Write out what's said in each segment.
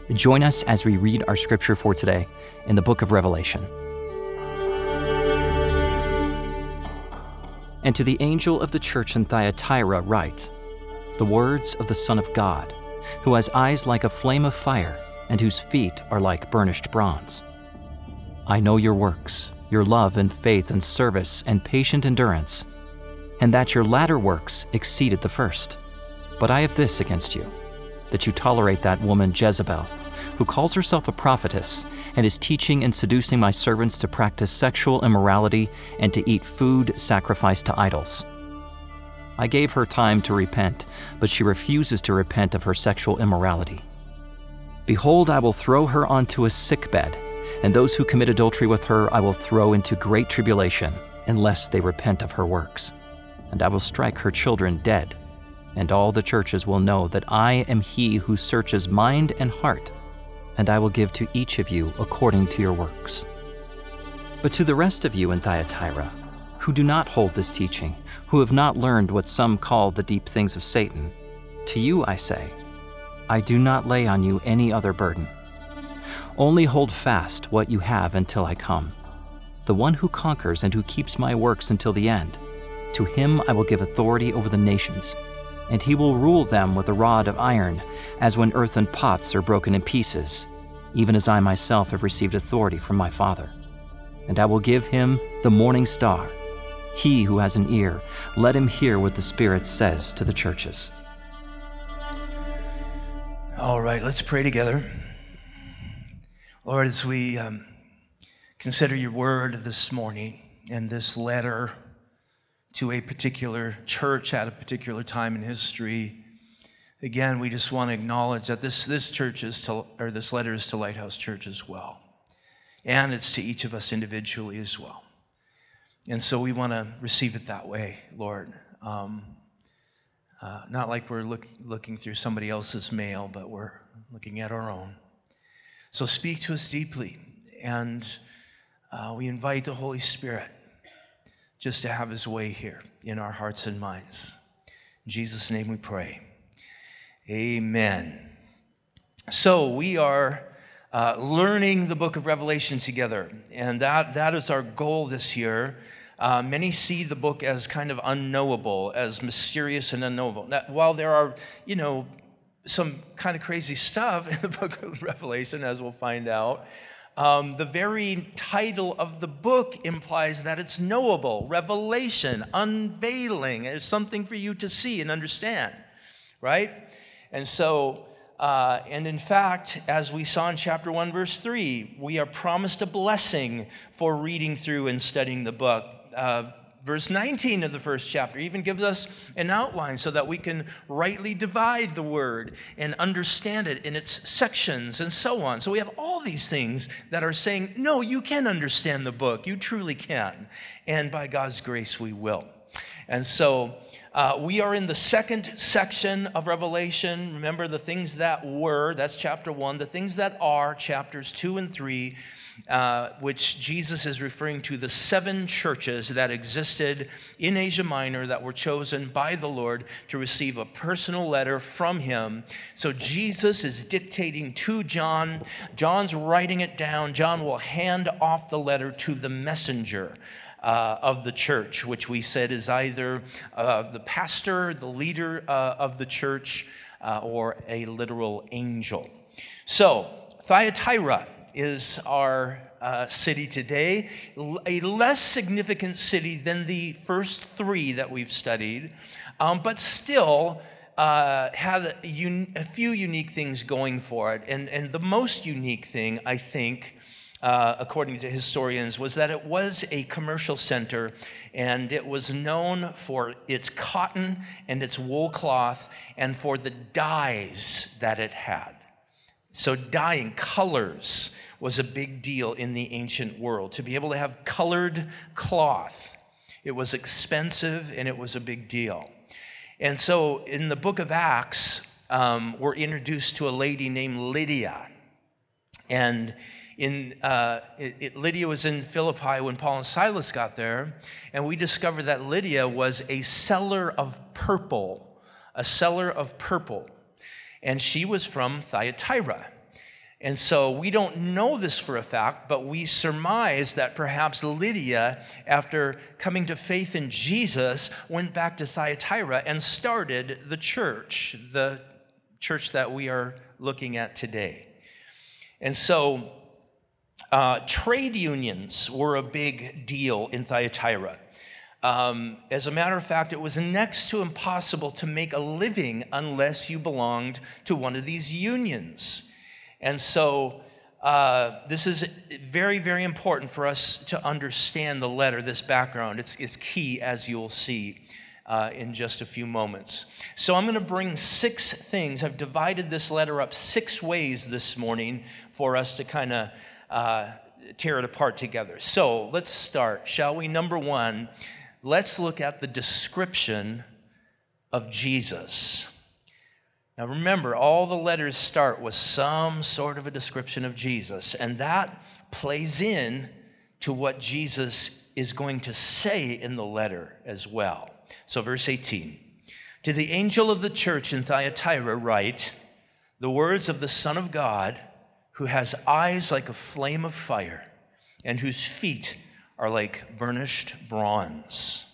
Join us as we read our scripture for today in the book of Revelation. And to the angel of the church in Thyatira write, the words of the Son of God, who has eyes like a flame of fire and whose feet are like burnished bronze. I know your works, your love and faith and service and patient endurance, and that your latter works exceeded the first. But I have this against you, that you tolerate that woman Jezebel, who calls herself a prophetess and is teaching and seducing my servants to practice sexual immorality and to eat food sacrificed to idols. I gave her time to repent, but she refuses to repent of her sexual immorality. Behold, I will throw her onto a sickbed, and those who commit adultery with her I will throw into great tribulation, unless they repent of her works. And I will strike her children dead, and all the churches will know that I am he who searches mind and heart, and I will give to each of you according to your works. But to the rest of you in Thyatira, who do not hold this teaching, who have not learned what some call the deep things of Satan, to you I say, I do not lay on you any other burden. Only hold fast what you have until I come. The one who conquers and who keeps my works until the end, to him I will give authority over the nations, and he will rule them with a rod of iron, as when earthen pots are broken in pieces, even as I myself have received authority from my Father. And I will give him the morning star. He who has an ear, let him hear what the Spirit says to the churches. All right, let's pray together. Lord, as we consider your word this morning and this letter to a particular church at a particular time in history, again, we just want to acknowledge that this letter is to Lighthouse Church as well, and it's to each of us individually as well. And so we want to receive it that way, Lord. Not like we're looking through somebody else's mail, but we're looking at our own. So speak to us deeply, and we invite the Holy Spirit just to have his way here in our hearts and minds. In Jesus' name we pray. Amen. So we are learning the book of Revelation together, and that is our goal this year. Many see the book as kind of unknowable, as mysterious and unknowable. Now, while there are, some kind of crazy stuff in the book of Revelation, as we'll find out, the very title of the book implies that it's knowable. Revelation, unveiling. There's something for you to see and understand, right? And so, and in fact, as we saw in chapter 1, verse 3, we are promised a blessing for reading through and studying the book. Verse 19 of the first chapter even gives us an outline so that we can rightly divide the word and understand it in its sections and so on. So we have all these things that are saying, no, you can understand the book. You truly can. And by God's grace, we will. And so we are in the second section of Revelation. Remember, the things that were, that's chapter 1. The things that are, chapters 2 and 3. Which Jesus is referring to the 7 churches that existed in Asia Minor that were chosen by the Lord to receive a personal letter from him. So Jesus is dictating to John. John's writing it down. John will hand off the letter to the messenger of the church, which we said is either the pastor, the leader of the church, or a literal angel. So Thyatira is our city today, a less significant city than the first 3 that we've studied, but still had a few unique things going for it. And the most unique thing, I think, according to historians, was that it was a commercial center, and it was known for its cotton and its wool cloth and for the dyes that it had. So dyeing, colors, was a big deal in the ancient world. To be able to have colored cloth, it was expensive and it was a big deal. And so in the book of Acts, we're introduced to a lady named Lydia. And Lydia was in Philippi when Paul and Silas got there, and we discovered that Lydia was a seller of purple, and she was from Thyatira. And so we don't know this for a fact, but we surmise that perhaps Lydia, after coming to faith in Jesus, went back to Thyatira and started the church that we are looking at today. And so trade unions were a big deal in Thyatira. As a matter of fact, it was next to impossible to make a living unless you belonged to one of these unions. And so this is very, very important for us to understand the letter, this background. It's key, as you'll see in just a few moments. So I'm going to bring 6 things. I've divided this letter up 6 ways this morning for us to kind of tear it apart together. So let's start, shall we? Number 1, let's look at the description of Jesus. Now remember, all the letters start with some sort of a description of Jesus, and that plays in to what Jesus is going to say in the letter as well. So verse 18, to the angel of the church in Thyatira write, the words of the Son of God, who has eyes like a flame of fire, and whose feet are like burnished bronze.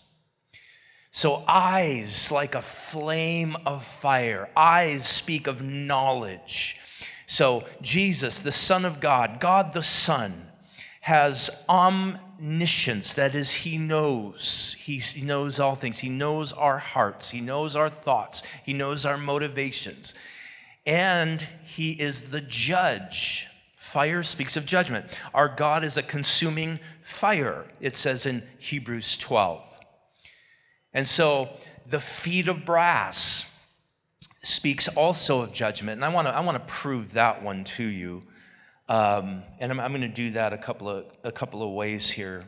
So eyes like a flame of fire. Eyes speak of knowledge. So Jesus, the Son of God, God the Son, has omniscience. That is, he knows. He knows all things. He knows our hearts. He knows our thoughts. He knows our motivations. And he is the judge. Fire speaks of judgment. Our God is a consuming fire, it says in Hebrews 12. And so the feet of brass speaks also of judgment. And I want to prove that one to you. And I'm going to do that a couple of ways here.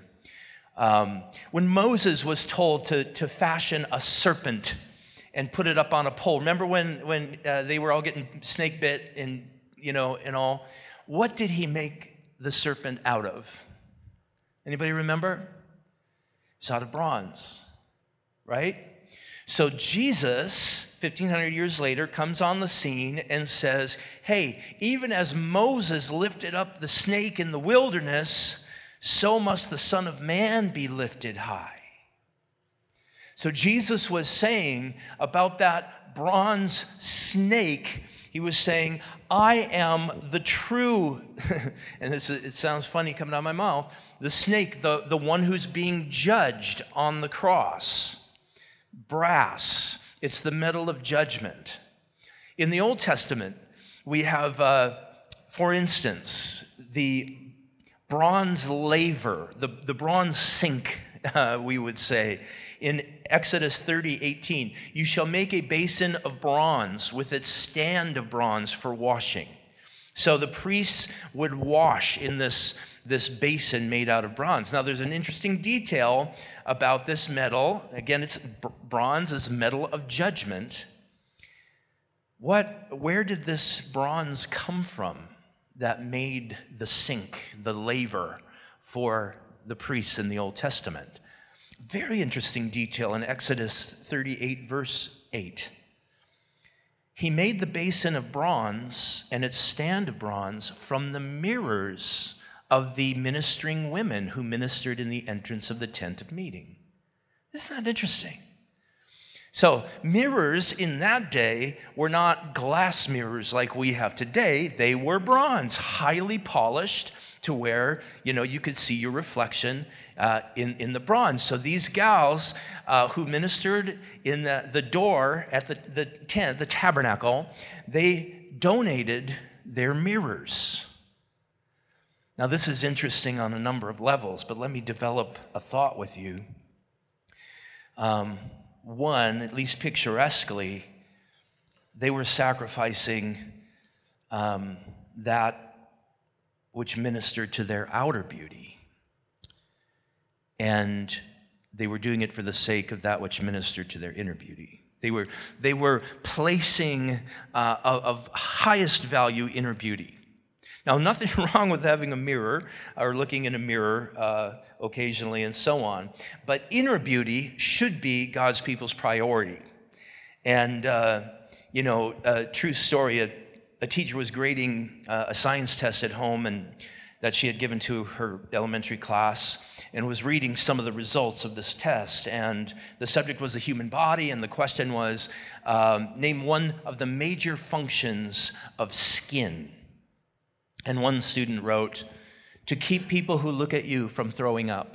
When Moses was told to fashion a serpent and put it up on a pole, remember when they were all getting snake bit and all? What did he make the serpent out of? Anybody remember? It's out of bronze, right? So Jesus, 1,500 years later, comes on the scene and says, hey, even as Moses lifted up the snake in the wilderness, so must the Son of Man be lifted high. So Jesus was saying about that bronze snake, he was saying, I am the true, and it sounds funny coming out of my mouth, the snake, the one who's being judged on the cross. Brass, it's the metal of judgment. In the Old Testament, we have, for instance, the bronze laver, the bronze sink, we would say. In Exodus 30:18, you shall make a basin of bronze with its stand of bronze for washing. So the priests would wash in this basin made out of bronze. Now there's an interesting detail about this metal. Again, it's bronze is metal of judgment. Where did this bronze come from that made the sink, the laver for the priests in the Old Testament? Very interesting detail in Exodus 38, verse 8. He made the basin of bronze and its stand of bronze from the mirrors of the ministering women who ministered in the entrance of the tent of meeting. Isn't that interesting? So mirrors in that day were not glass mirrors like we have today. They were bronze, highly polished to where, you could see your reflection in the bronze. So these gals who ministered in the door at the tent, the tabernacle, they donated their mirrors. Now this is interesting on a number of levels, but let me develop a thought with you. One, at least picturesquely, they were sacrificing that which ministered to their outer beauty. And they were doing it for the sake of that which ministered to their inner beauty. They were placing of highest value inner beauty. Now, nothing wrong with having a mirror or looking in a mirror occasionally and so on, but inner beauty should be God's people's priority. And, a true story, a teacher was grading a science test at home and that she had given to her elementary class, and was reading some of the results of this test. And the subject was the human body, and the question was, name one of the major functions of skin. And one student wrote, to keep people who look at you from throwing up.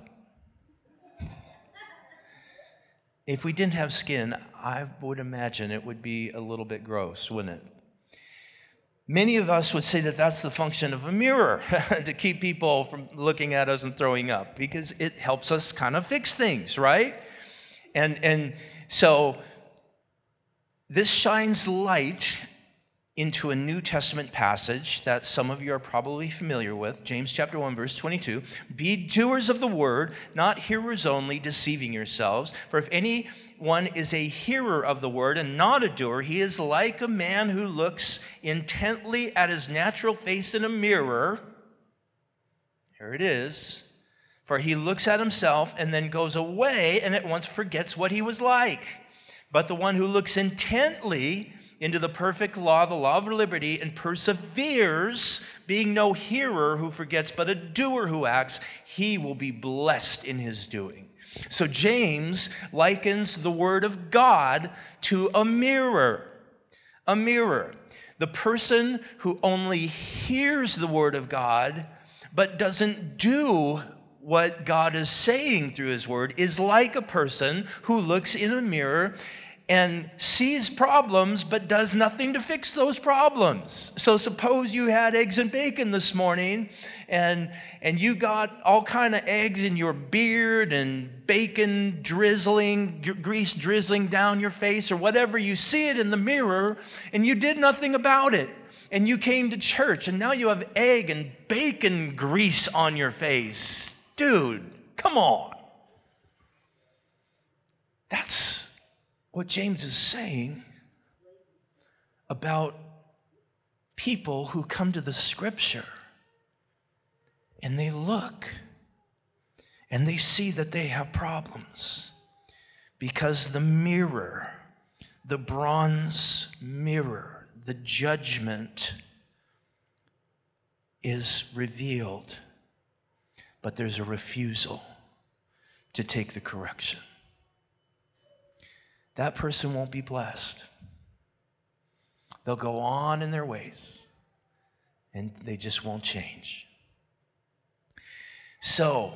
If we didn't have skin, I would imagine it would be a little bit gross, wouldn't it? Many of us would say that that's the function of a mirror, to keep people from looking at us and throwing up, because it helps us kind of fix things, right? And so this shines light into a New Testament passage that some of you are probably familiar with, James chapter 1, verse 22. Be doers of the word, not hearers only, deceiving yourselves. For if anyone is a hearer of the word and not a doer, he is like a man who looks intently at his natural face in a mirror. Here it is. For he looks at himself and then goes away and at once forgets what he was like. But the one who looks intently into the perfect law, the law of liberty, and perseveres, being no hearer who forgets, but a doer who acts, he will be blessed in his doing. So James likens the word of God to a mirror. A mirror. The person who only hears the word of God, but doesn't do what God is saying through his word, is like a person who looks in a mirror and sees problems but does nothing to fix those problems. So suppose you had eggs and bacon this morning and you got all kind of eggs in your beard and bacon drizzling, grease drizzling down your face or whatever. You see it in the mirror and you did nothing about it. And you came to church and now you have egg and bacon grease on your face. Dude, come on. That's what James is saying about people who come to the scripture and they look and they see that they have problems because the mirror, the bronze mirror, the judgment is revealed, but there's a refusal to take the correction. That person won't be blessed. They'll go on in their ways, and they just won't change. So,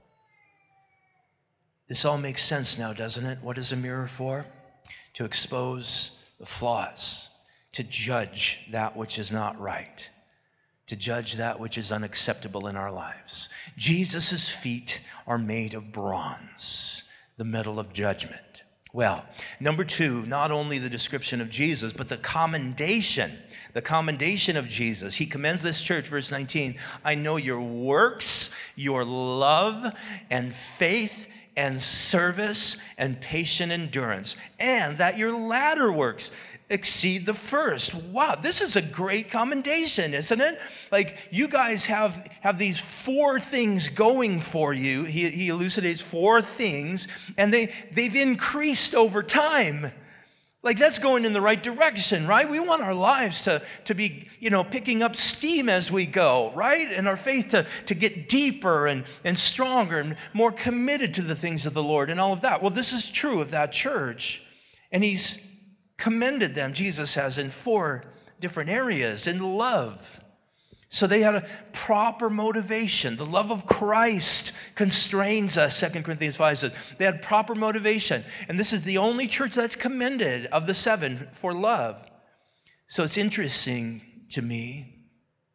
this all makes sense now, doesn't it? What is a mirror for? To expose the flaws, to judge that which is not right, to judge that which is unacceptable in our lives. Jesus' feet are made of bronze, the metal of judgment. Well, number two, not only the description of Jesus, but the commendation of Jesus. He commends this church, verse 19, I know your works, your love and faith and service and patient endurance, and that your latter works exceed the first. Wow, this is a great commendation, isn't it? Like, you guys have these four things going for you. He elucidates four things, and they've increased over time. Like, that's going in the right direction, right? We want our lives to be, picking up steam as we go, right? And our faith to get deeper and stronger and more committed to the things of the Lord and all of that. Well, this is true of that church. And he's commended them, Jesus has, in four different areas. In love. So they had a proper motivation. The love of Christ constrains us, 2 Corinthians 5 says. They had proper motivation. And this is the only church that's commended of the seven for love. So it's interesting to me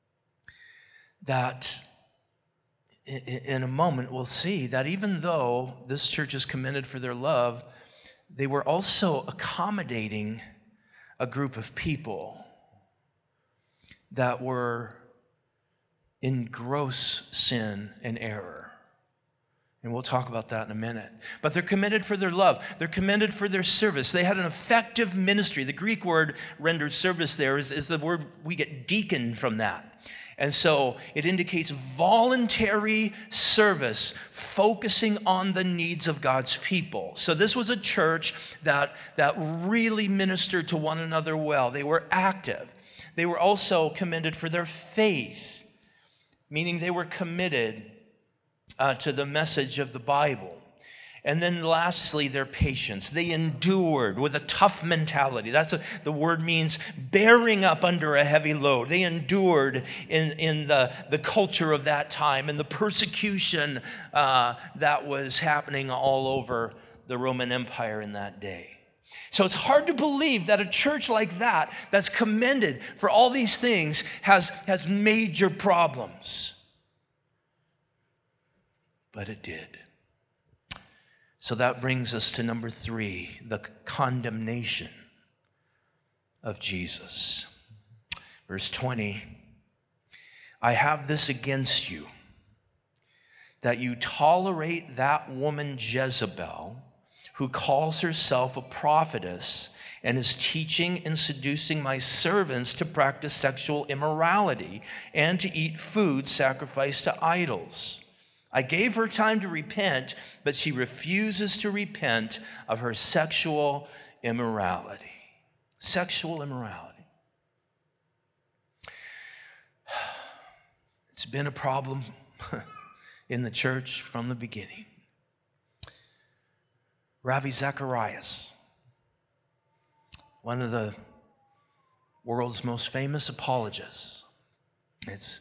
that in a moment we'll see that even though this church is commended for their love, they were also accommodating a group of people that were in gross sin and error. And we'll talk about that in a minute. But they're commended for their love. They're commended for their service. They had an effective ministry. The Greek word rendered service there is the word we get deacon from that. And so it indicates voluntary service, focusing on the needs of God's people. So this was a church that really ministered to one another well. They were active. They were also commended for their faith, meaning they were committed to the message of the Bible. And then lastly, their patience. They endured with a tough mentality. That's what the word means, bearing up under a heavy load. They endured in the culture of that time and the persecution that was happening all over the Roman Empire in that day. So it's hard to believe that a church like that, that's commended for all these things, has major problems. But it did. So that brings us to number 3, the condemnation of Jesus. Verse 20, I have this against you, that you tolerate that woman Jezebel, who calls herself a prophetess and is teaching and seducing my servants to practice sexual immorality and to eat food sacrificed to idols. I gave her time to repent, but she refuses to repent of her sexual immorality. Sexual immorality. It's been a problem in the church from the beginning. Ravi Zacharias, one of the world's most famous apologists, it's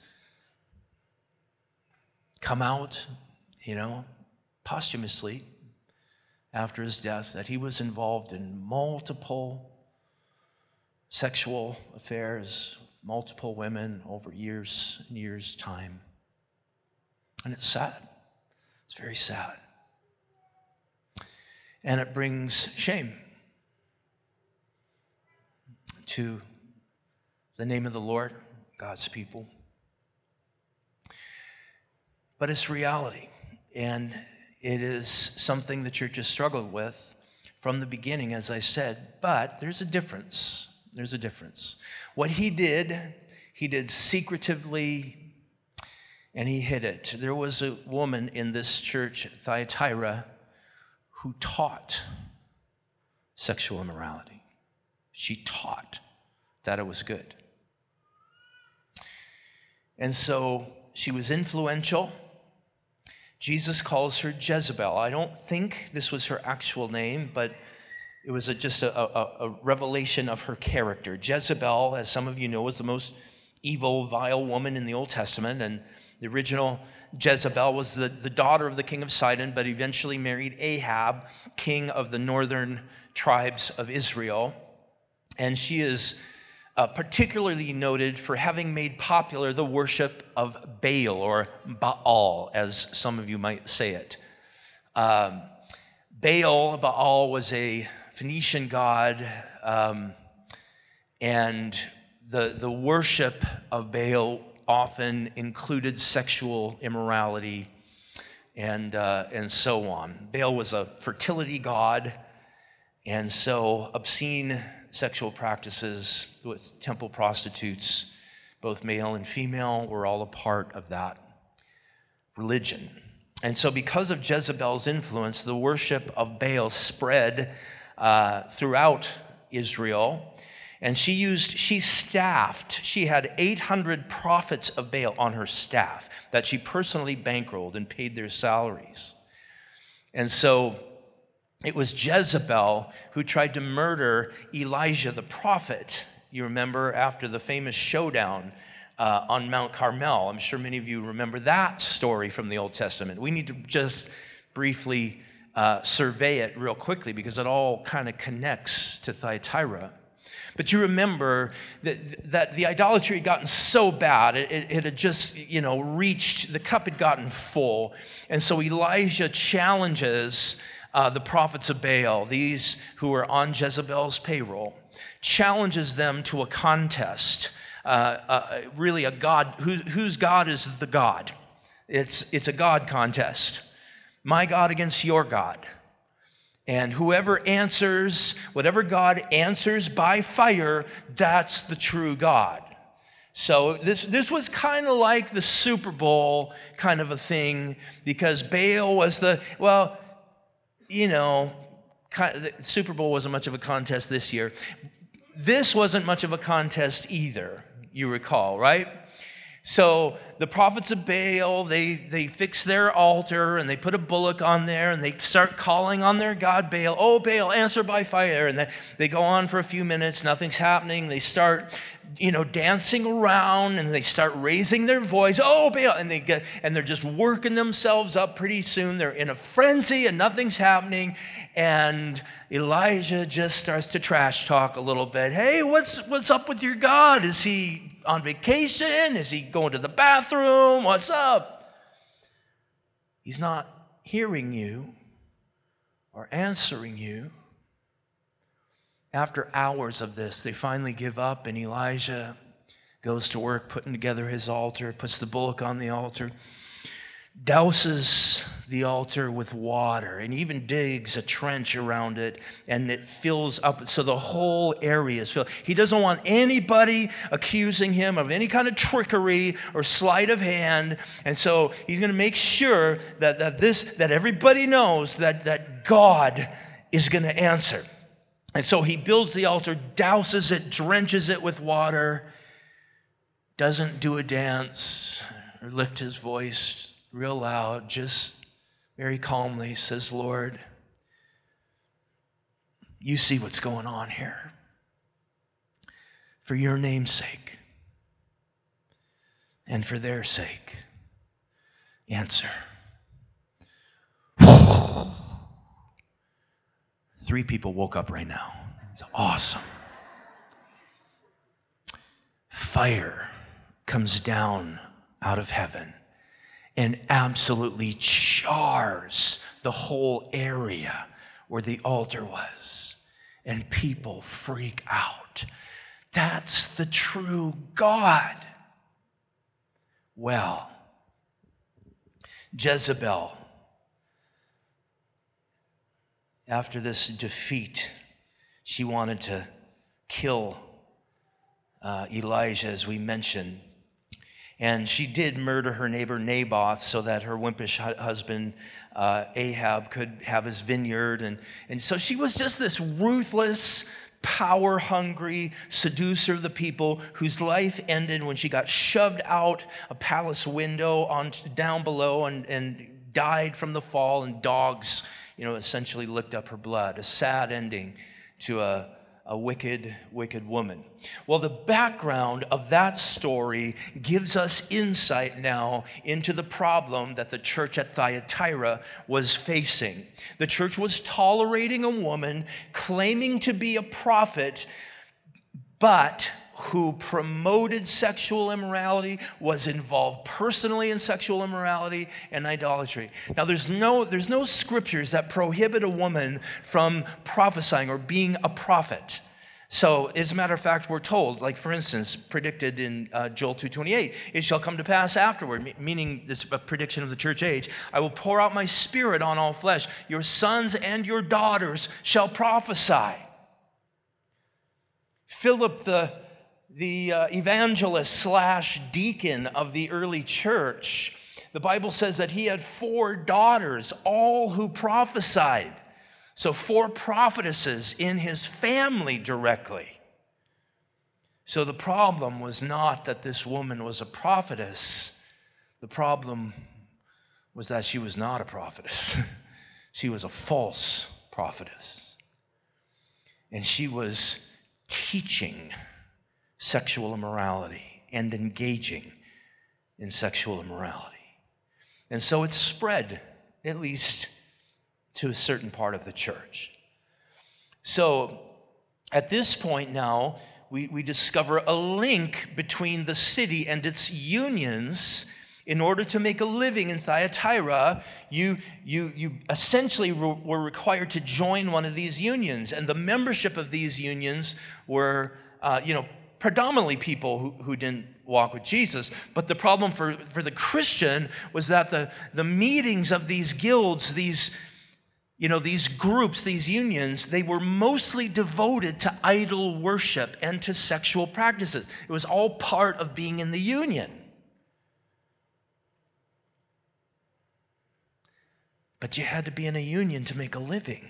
come out, posthumously after his death, that he was involved in multiple sexual affairs with multiple women over years and years' time. And it's sad. It's very sad. And it brings shame to the name of the Lord, God's people. But it's reality, and it is something the church has struggled with from the beginning, as I said, but there's a difference. There's a difference. What he did secretively, and he hid it. There was a woman in this church, Thyatira, who taught sexual immorality. She taught that it was good. And so she was influential. Jesus calls her Jezebel. I don't think this was her actual name, but it was just a revelation of her character. Jezebel, as some of you know, was the most evil, vile woman in the Old Testament, and the original Jezebel was the daughter of the king of Sidon, but eventually married Ahab, king of the northern tribes of Israel. And she is particularly noted for having made popular the worship of Baal, or Baal, as some of you might say it. Baal was a Phoenician god, and the worship of Baal often included sexual immorality and so on. Baal was a fertility god, and so obscene sexual practices with temple prostitutes, both male and female, were all a part of that religion. And so because of Jezebel's influence, the worship of Baal spread throughout Israel. And she had 800 prophets of Baal on her staff that she personally bankrolled and paid their salaries. And so it was Jezebel who tried to murder Elijah the prophet. You remember, after the famous showdown on Mount Carmel. I'm sure many of you remember that story from the Old Testament. We need to just briefly survey it real quickly because it all kind of connects to Thyatira. But you remember that the idolatry had gotten so bad, it had just, reached, the cup had gotten full. And so Elijah challenges the prophets of Baal, these who are on Jezebel's payroll, challenges them to a contest, really a God, whose God is the God. It's a God contest. My God against your God. And whoever answers, whatever God answers by fire, that's the true God. So this was kind of like the Super Bowl kind of a thing, because Baal was the Super Bowl wasn't much of a contest this year. This wasn't much of a contest either. you recall, right? So the prophets of Baal, they fix their altar and they put a bullock on there and they start calling on their god Baal. Oh, Baal, answer by fire. And they go on for a few minutes. Nothing's happening. They start, dancing around and they start raising their voice. Oh, Baal. And they're just working themselves up pretty soon. They're in a frenzy and nothing's happening. And Elijah just starts to trash talk a little bit. Hey, what's up with your God? Is he on vacation? Is he going to the bathroom? What's up? He's not hearing you or answering you. After hours of this, they finally give up, and Elijah goes to work putting together his altar, puts the bullock on the altar, douses the altar with water, and even digs a trench around it, and it fills up, so the whole area is filled. He doesn't want anybody accusing him of any kind of trickery or sleight of hand, and so he's going to make sure that everybody knows that God is going to answer. And so he builds the altar, douses it, drenches it with water, doesn't do a dance or lift his voice real loud, just very calmly says, Lord, you see what's going on here. For your name's sake and for their sake, answer. 3 people woke up right now. It's awesome. Fire comes down out of heaven and absolutely chars the whole area where the altar was. And people freak out. That's the true God. Well, Jezebel, after this defeat, she wanted to kill Elijah, as we mentioned. And she did murder her neighbor Naboth so that her wimpish husband Ahab could have his vineyard. And so she was just this ruthless, power-hungry seducer of the people whose life ended when she got shoved out a palace window down below and died from the fall, and dogs essentially licked up her blood. A sad ending to a wicked, wicked woman. Well, the background of that story gives us insight now into the problem that the church at Thyatira was facing. The church was tolerating a woman claiming to be a prophet, but who promoted sexual immorality, was involved personally in sexual immorality and idolatry. Now, there's no scriptures that prohibit a woman from prophesying or being a prophet. So, as a matter of fact, we're told, like for instance, predicted in Joel 2:28, it shall come to pass afterward, meaning this a prediction of the church age, I will pour out my spirit on all flesh. Your sons and your daughters shall prophesy. Philip, the evangelist / deacon of the early church, the Bible says that he had 4 daughters, all who prophesied. So 4 prophetesses in his family directly. So the problem was not that this woman was a prophetess. The problem was that she was not a prophetess. She was a false prophetess. And she was teaching sexual immorality and engaging in sexual immorality. And so it spread, at least to a certain part of the church. So at this point now, we discover a link between the city and its unions. In order to make a living in Thyatira, you essentially were required to join one of these unions. And the membership of these unions were, predominantly people who didn't walk with Jesus. But the problem for the Christian was that the meetings of these guilds, these groups, these unions, they were mostly devoted to idol worship and to sexual practices. It was all part of being in the union. But you had to be in a union to make a living.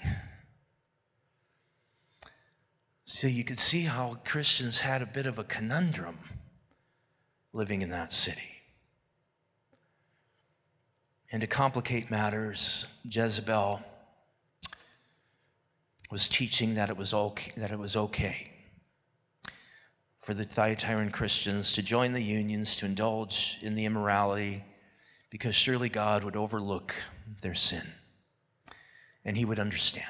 So you could see how Christians had a bit of a conundrum. living in that city. And to complicate matters, Jezebel was teaching that it was okay for the Thyatiran Christians to join the unions, to indulge in the immorality, because surely God would overlook their sin and he would understand.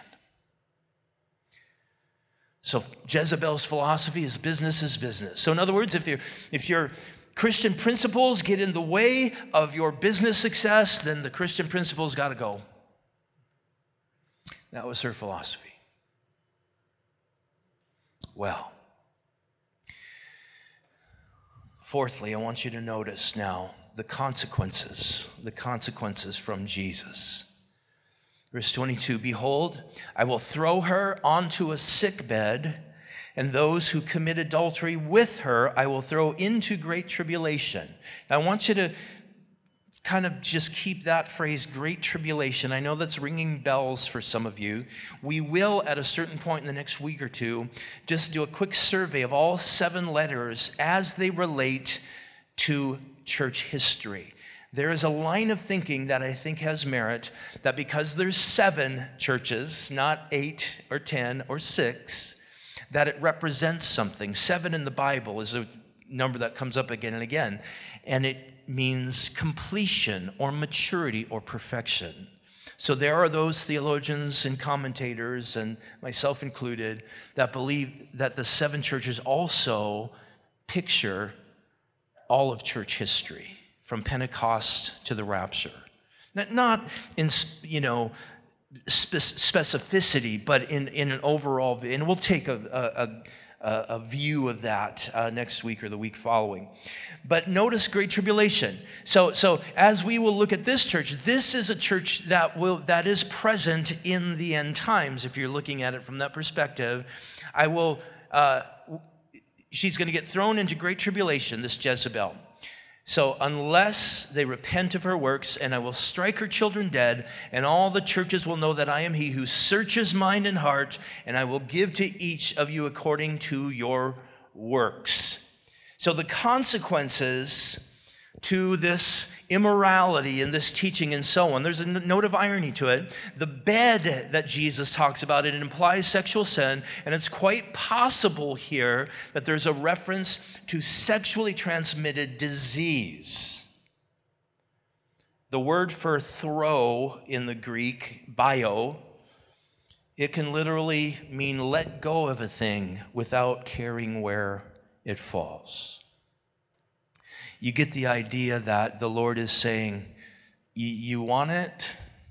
So Jezebel's philosophy is business. So in other words, if your Christian principles get in the way of your business success, then the Christian principles got to go. That was her philosophy. Well, fourthly, I want you to notice now the consequences from Jesus. Verse 22, behold, I will throw her onto a sickbed, and those who commit adultery with her I will throw into great tribulation. Now, I want you to kind of just keep that phrase, great tribulation. I know that's ringing bells for some of you. We will, at a certain point in the next week or two, just do a quick survey of all 7 letters as they relate to church history. There is a line of thinking that I think has merit, that because there's 7 churches, not 8 or 10 or 6, that it represents something. 7 in the Bible is a number that comes up again and again, and it means completion or maturity or perfection. So there are those theologians and commentators, and myself included, that believe that the 7 churches also picture all of church history, from Pentecost to the rapture. Not in, specificity, but in an overall, and we'll take a view of that next week or the week following. But notice great tribulation. So as we will look at this church, this is a church that is present in the end times. If you're looking at it from that perspective, she's going to get thrown into great tribulation, this Jezebel. So unless they repent of her works, and I will strike her children dead, and all the churches will know that I am he who searches mind and heart, and I will give to each of you according to your works. So the consequences to this immorality and this teaching and so on, there's a note of irony to it. The bed that Jesus talks about, it implies sexual sin, and it's quite possible here that there's a reference to sexually transmitted disease. The word for throw in the Greek, bio, it can literally mean let go of a thing without caring where it falls. You get the idea that the Lord is saying, you want it?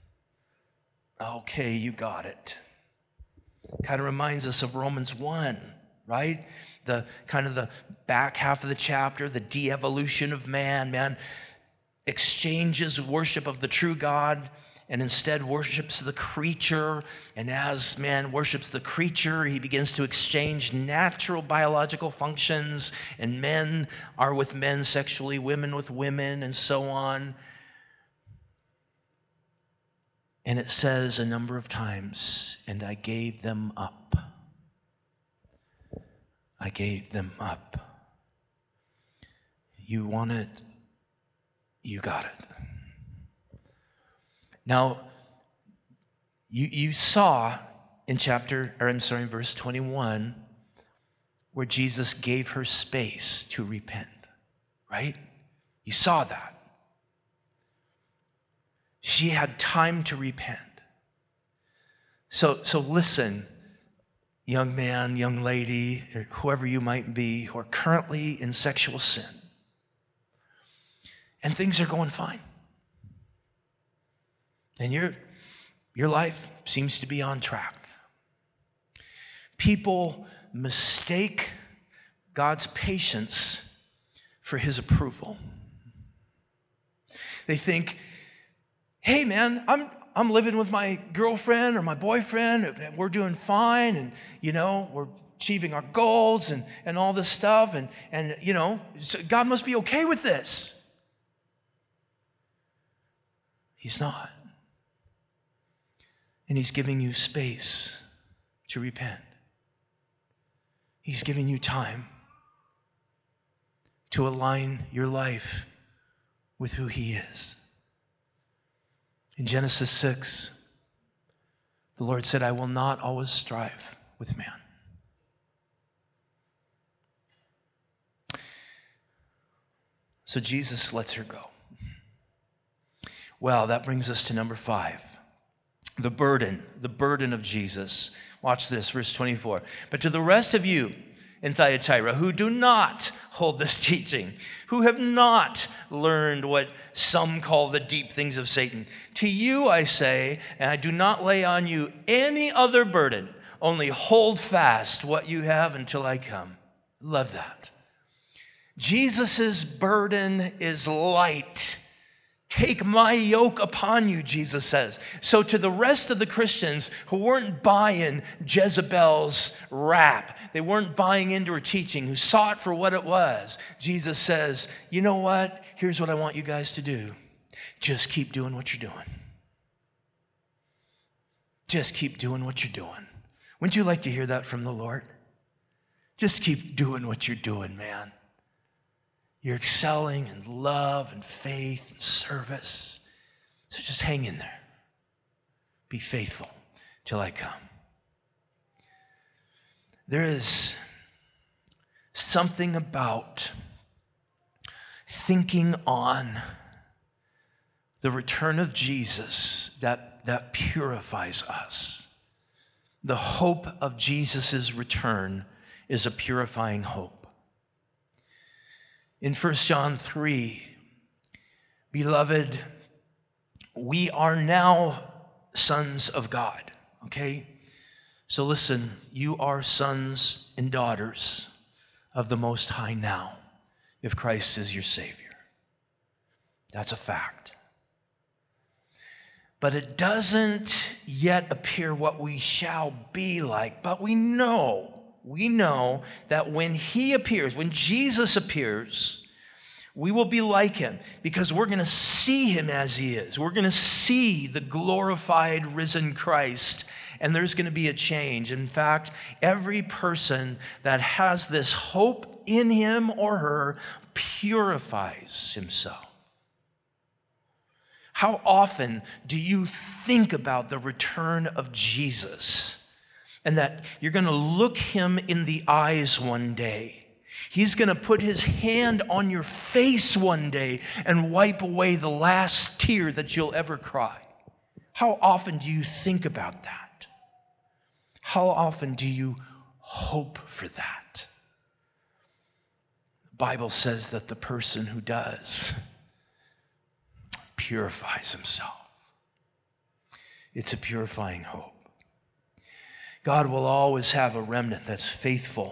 Okay, you got it. Kind of reminds us of Romans 1, right? The kind of the back half of the chapter, the de-evolution of man. Man exchanges worship of the true God and instead worships the creature. And as man worships the creature, he begins to exchange natural biological functions, and men are with men sexually, women with women, and so on. And it says a number of times, and I gave them up. I gave them up. You want it? You got it. Now, you saw in verse 21, where Jesus gave her space to repent, right? You saw that. She had time to repent. So listen, young man, young lady, or whoever you might be, who are currently in sexual sin, and things are going fine. And your life seems to be on track. People mistake God's patience for his approval. They think, hey man, I'm living with my girlfriend or my boyfriend, and we're doing fine, and we're achieving our goals and all this stuff, and so God must be okay with this. He's not. And he's giving you space to repent. He's giving you time to align your life with who he is. In Genesis 6, the Lord said, I will not always strive with man. So Jesus lets her go. Well, that brings us to number 5. The burden of Jesus. Watch this, verse 24. But to the rest of you in Thyatira who do not hold this teaching, who have not learned what some call the deep things of Satan, to you I say, and I do not lay on you any other burden, only hold fast what you have until I come. Love that. Jesus' burden is light. Take my yoke upon you, Jesus says. So to the rest of the Christians who weren't buying Jezebel's rap, they weren't buying into her teaching, who saw it for what it was, Jesus says, you know what? Here's what I want you guys to do. Just keep doing what you're doing. Just keep doing what you're doing. Wouldn't you like to hear that from the Lord? Just keep doing what you're doing, man. You're excelling in love and faith and service. So just hang in there. Be faithful till I come. There is something about thinking on the return of Jesus that purifies us. The hope of Jesus' return is a purifying hope. In 1 John 3, beloved, we are now sons of God, okay? So listen, you are sons and daughters of the Most High now, if Christ is your Savior. That's a fact. But it doesn't yet appear what we shall be like, but we know that when he appears, when Jesus appears, we will be like him because we're going to see him as he is. We're going to see the glorified, risen Christ, and there's going to be a change. In fact, every person that has this hope in him or her purifies himself. How often do you think about the return of Jesus? And that you're going to look him in the eyes one day. He's going to put his hand on your face one day and wipe away the last tear that you'll ever cry. How often do you think about that? How often do you hope for that? The Bible says that the person who does purifies himself. It's a purifying hope. God will always have a remnant that's faithful.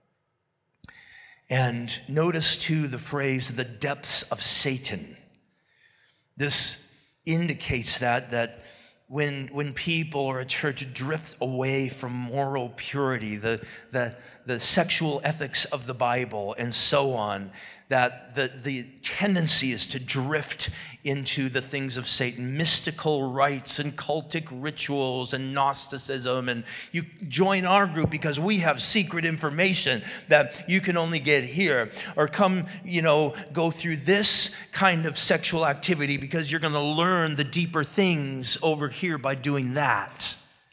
And notice too the phrase, the depths of Satan. This indicates that when people or a church drift away from moral purity, the sexual ethics of the Bible and so on, that the tendency is to drift into the things of Satan, mystical rites and cultic rituals and Gnosticism. And you join our group because we have secret information that you can only get here. Or come, go through this kind of sexual activity because you're going to learn the deeper things over here by doing that.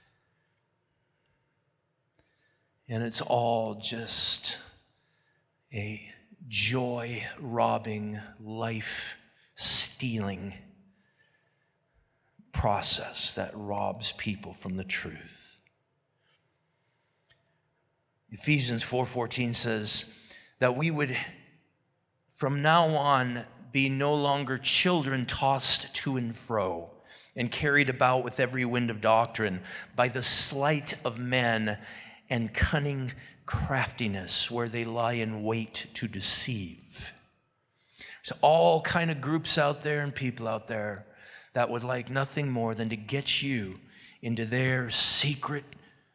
And it's all just a joy-robbing, life-stealing process that robs people from the truth. Ephesians 4:14 says that we would, from now on, be no longer children tossed to and fro and carried about with every wind of doctrine by the sleight of men and cunning craftiness where they lie in wait to deceive. There's all kind of groups out there and people out there that would like nothing more than to get you into their secret,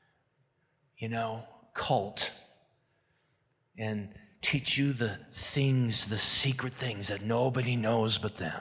cult and teach you the secret things that nobody knows but them.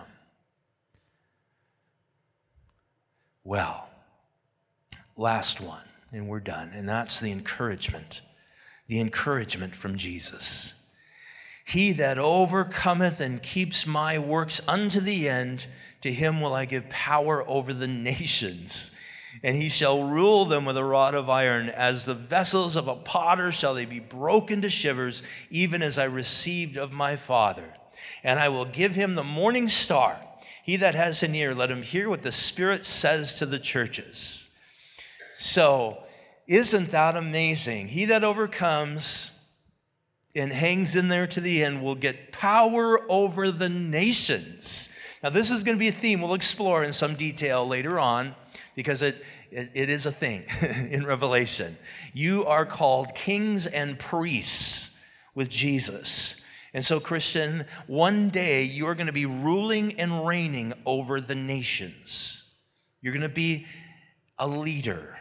Well, last one, and we're done, and that's the encouragement from Jesus. He that overcometh and keeps my works unto the end, to him will I give power over the nations. And he shall rule them with a rod of iron. As the vessels of a potter shall they be broken to shivers, even as I received of my Father. And I will give him the morning star. He that has an ear, let him hear what the Spirit says to the churches. So, isn't that amazing? He that overcomes and hangs in there to the end will get power over the nations. Now, this is going to be a theme we'll explore in some detail later on, because it is a thing in Revelation. You are called kings and priests with Jesus. And so, Christian, one day you're going to be ruling and reigning over the nations. You're going to be a leader.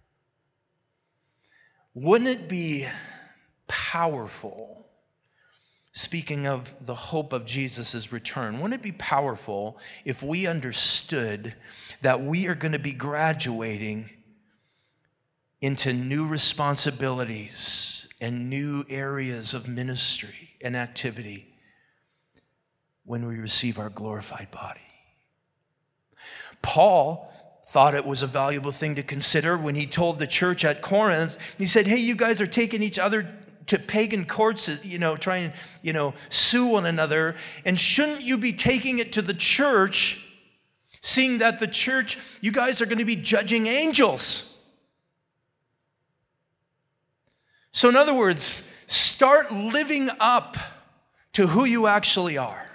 Wouldn't it be powerful, speaking of the hope of Jesus' return, wouldn't it be powerful if we understood that we are going to be graduating into new responsibilities and new areas of ministry and activity when we receive our glorified body? Paul thought it was a valuable thing to consider when he told the church at Corinth. He said, hey, you guys are taking each other to pagan courts, trying, sue one another. And shouldn't you be taking it to the church, seeing that the church, you guys are going to be judging angels? So in other words, start living up to who you actually are.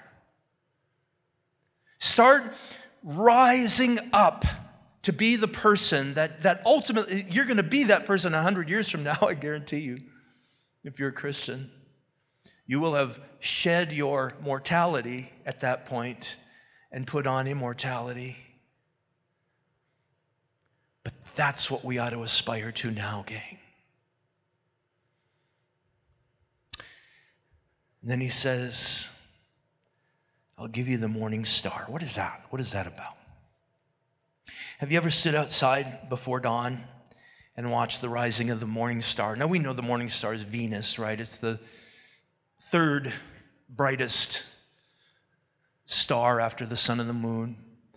Start rising up to be the person that ultimately, you're going to be that person 100 years from now, I guarantee you. If you're a Christian, you will have shed your mortality at that point and put on immortality. But that's what we ought to aspire to now, gang. And then he says, I'll give you the morning star. What is that? What is that about? Have you ever stood outside before dawn and watch the rising of the morning star? Now we know the morning star is Venus, right? It's the third brightest star after the sun and the moon.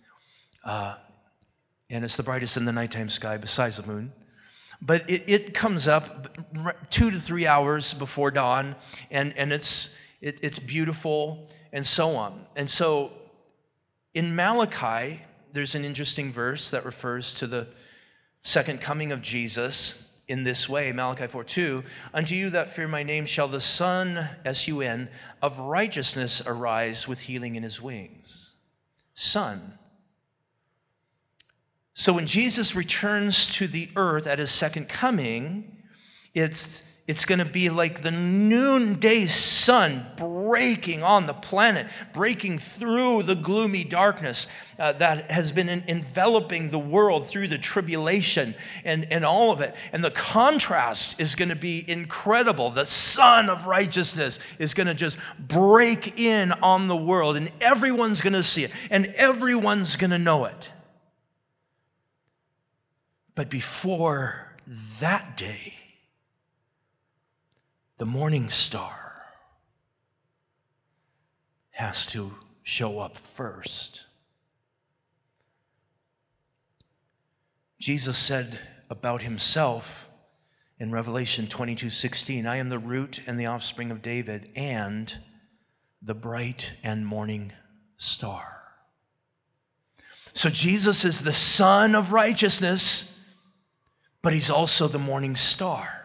And it's the brightest in the nighttime sky besides the moon. But it comes up 2 to 3 hours before dawn, and it's beautiful and so on. And so in Malachi, there's an interesting verse that refers to the second coming of Jesus in this way. Malachi 4:2, unto you that fear my name shall the Son, S-U-N, of righteousness arise with healing in his wings. Son. So when Jesus returns to the earth at his second coming, it's going to be like the noonday sun breaking on the planet, breaking through the gloomy darkness that has been enveloping the world through the tribulation and all of it. And the contrast is going to be incredible. The sun of righteousness is going to just break in on the world, and everyone's going to see it, and everyone's going to know it. But before that day, the morning star has to show up first. Jesus said about himself in Revelation 22:16, I am the root and the offspring of David and the bright and morning star. So Jesus is the Son of righteousness, but he's also the morning star.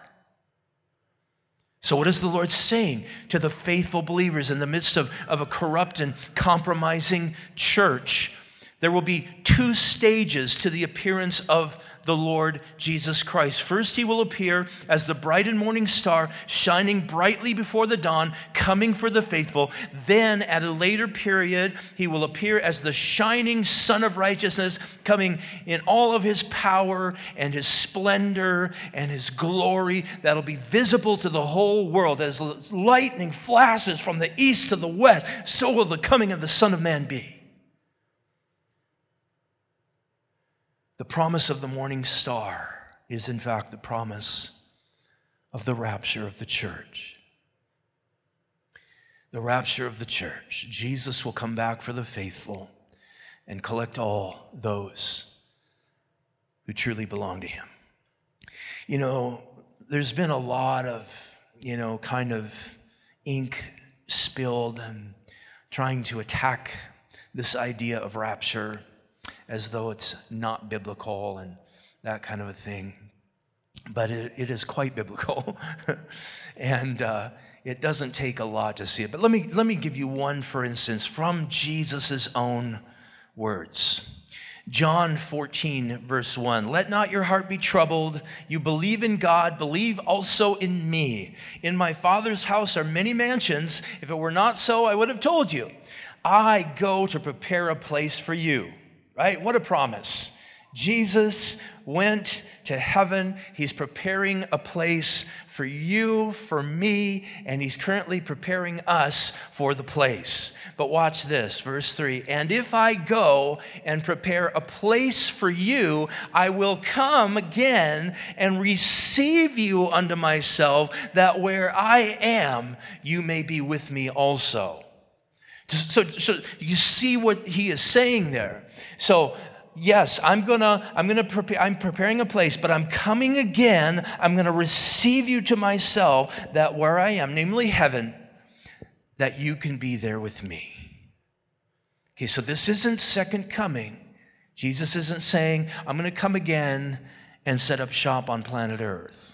So what is the Lord saying to the faithful believers in the midst of a corrupt and compromising church? There will be 2 stages to the appearance of the Lord Jesus Christ. First, he will appear as the bright and morning star, shining brightly before the dawn, coming for the faithful. Then, at a later period, he will appear as the shining Son of righteousness, coming in all of his power and his splendor and his glory that'll be visible to the whole world. As lightning flashes from the east to the west, so will the coming of the Son of Man be. The promise of the morning star is, in fact, the promise of the rapture of the church. the rapture of the church. Jesus will come back for the faithful and collect all those who truly belong to him. You know, there's been a lot of, kind of ink spilled and trying to attack this idea of rapture as though it's not biblical and that kind of a thing. But it is quite biblical. And it doesn't take a lot to see it. But let me give you one, for instance, from Jesus' own words. John 14, verse 1. Let not your heart be troubled. You believe in God, believe also in me. In my Father's house are many mansions. If it were not so, I would have told you. I go to prepare a place for you. Right? What a promise. Jesus went to heaven. He's preparing a place for you, for me, and he's currently preparing us for the place. But watch this, verse 3. And if I go and prepare a place for you, I will come again and receive you unto myself, that where I am, you may be with me also. So you see what he is saying there. So yes, I'm preparing a place, but I'm coming again. I'm going to receive you to myself, that where I am, namely heaven, that you can be there with me. Okay, so this isn't second coming. Jesus isn't saying, I'm going to come again and set up shop on planet Earth.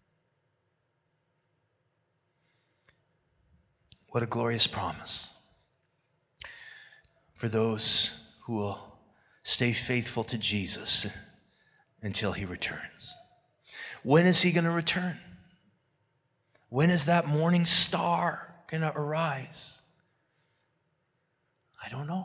What a glorious promise for those who will stay faithful to Jesus until he returns. When is he going to return? When is that morning star going to arise? I don't know.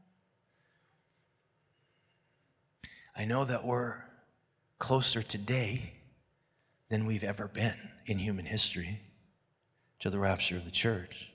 I know that we're closer today than we've ever been in human history to the rapture of the church.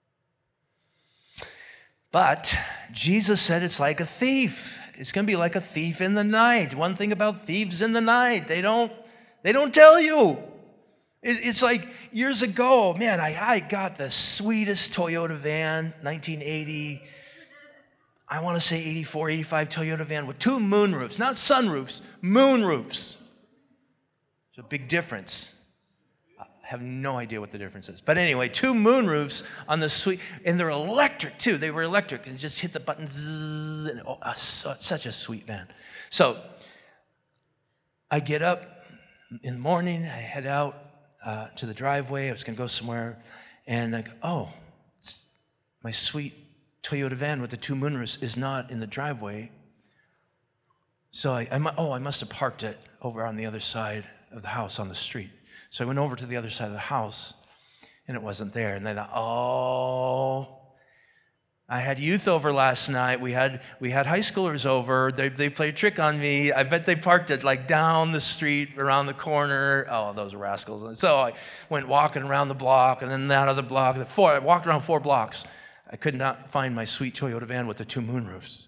But Jesus said it's like a thief. It's going to be like a thief in the night. One thing about thieves in the night, they don't tell you. It's like years ago, man, I got the sweetest Toyota van, 1980, I want to say 84, 85 Toyota van with 2 moonroofs, not sunroofs, moonroofs. It's a big difference. I have no idea what the difference is. But anyway, 2 moonroofs on the suite, and they're electric too. They were electric, and just hit the button, zzz, and such a sweet van. So I get up in the morning, I head out to the driveway. I was going to go somewhere, and I go, oh, my sweet Toyota van with the 2 moonroofs is not in the driveway. So I must have parked it over on the other side of the house on the street. So I went over to the other side of the house, and it wasn't there. And then, I had youth over last night. We had high schoolers over. They played a trick on me. I bet they parked it like down the street, around the corner. Oh, those rascals. And so I went walking around the block, and then that other block. I walked around 4 blocks. I could not find my sweet Toyota van with the 2 moonroofs.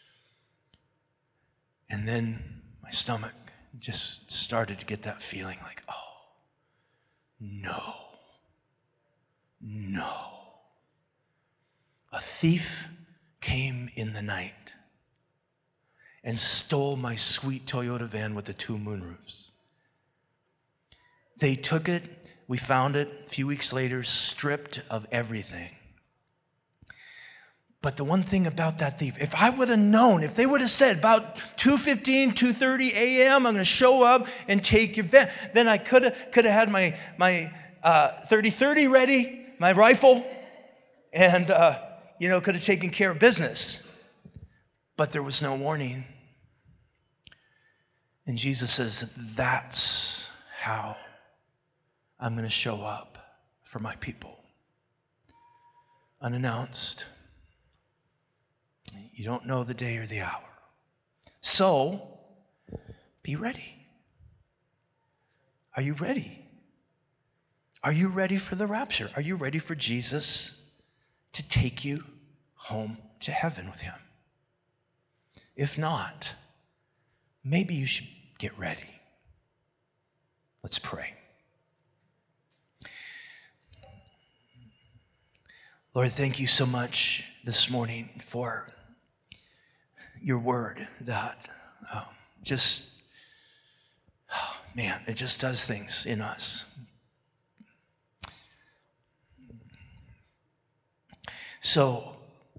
And then my stomach just started to get that feeling like, oh, no. A thief came in the night and stole my sweet Toyota van with the 2 moonroofs. They took it, we found it a few weeks later, stripped of everything. But the one thing about that thief, if I would have known, if they would have said about 2:15, 2:30 a.m., I'm going to show up and take your van, then I could have had my 30-30 ready, my rifle, and could have taken care of business. But there was no warning. And Jesus says, that's how I'm going to show up for my people. Unannounced. You don't know the day or the hour. So, be ready. Are you ready? Are you ready for the rapture? Are you ready for Jesus to take you home to heaven with him? If not, maybe you should get ready. Let's pray. Lord, thank you so much this morning for your word that it just does things in us. So,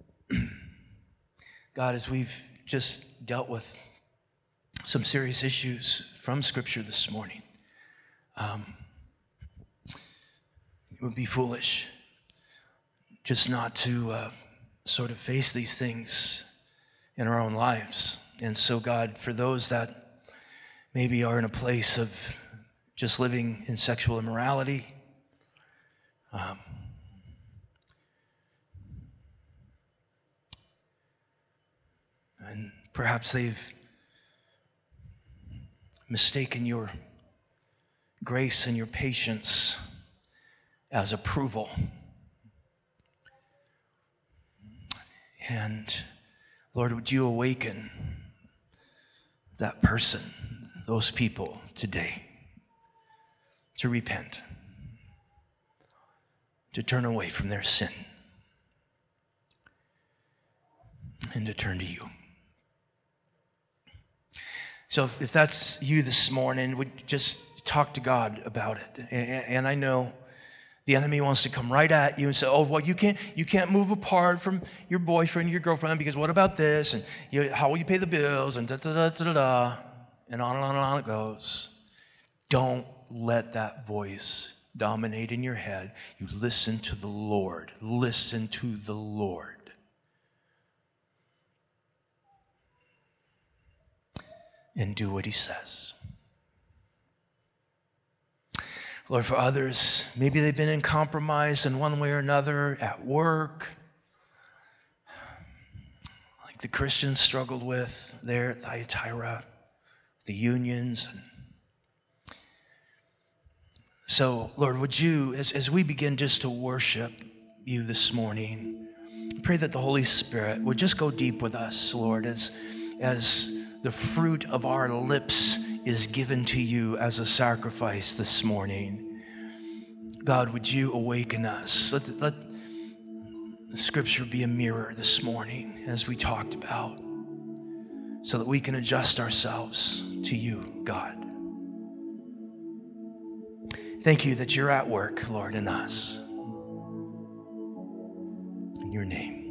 God, as we've just dealt with some serious issues from Scripture this morning, it would be foolish just not to sort of face these things in our own lives. And so, God, for those that maybe are in a place of just living in sexual immorality, and perhaps they've mistaken your grace and your patience as approval. And Lord, would you awaken that person, those people today, to repent, to turn away from their sin, and to turn to you. So if that's you this morning, would just talk to God about it. And I know the enemy wants to come right at you and say, oh, well, you can't move apart from your boyfriend, your girlfriend, because what about this? And how will you pay the bills? And da-da-da-da-da-da. And on and on and on it goes. Don't let that voice dominate in your head. You listen to the Lord. Listen to the Lord. And do what he says. Lord, for others, maybe they've been in compromise in one way or another at work, like the Christians struggled with there at Thyatira, the unions. So, Lord, would you, as we begin just to worship you this morning, pray that the Holy Spirit would just go deep with us, Lord, as the fruit of our lips is given to you as a sacrifice this morning. God, would you awaken us? Let the Scripture be a mirror this morning, as we talked about, so that we can adjust ourselves to you, God. Thank you that you're at work, Lord, in us. In your name.